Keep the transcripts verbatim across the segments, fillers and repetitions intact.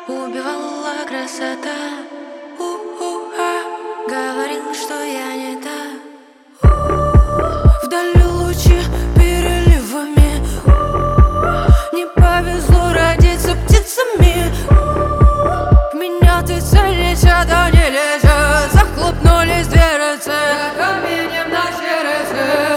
убивала красота. У-у-а, говорил, что я не та. Вдали лучи переливами. Не повезло родиться птицами. В меня ты целишься, да не лезет. Захлопнулись дверцы, каменем на сердце.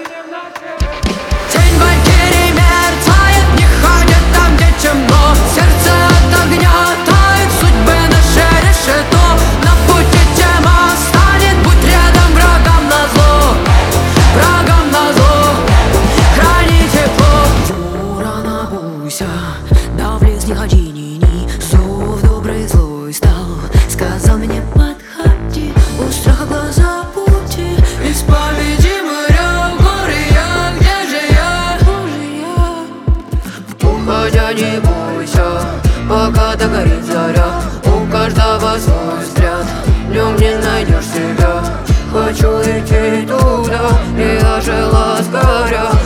Тень валькирии мерцает, не ходит там, где темно. Сердце от огня тает, судьбы наши решето. На пути тема станет, будь рядом, врагам назло. Врагам назло, храни тепло. Ура, набуйся, да в лес не ходи, ни-ни. Зов добрый злой стал, сказал мне подходи. У страха глаза пути, исповеди моря, в горе я, где же я? Уходя не бойся, пока догорит заря. У каждого свой взгляд, в нем не найдешь себя. Хочу идти туда, и я жила с горя.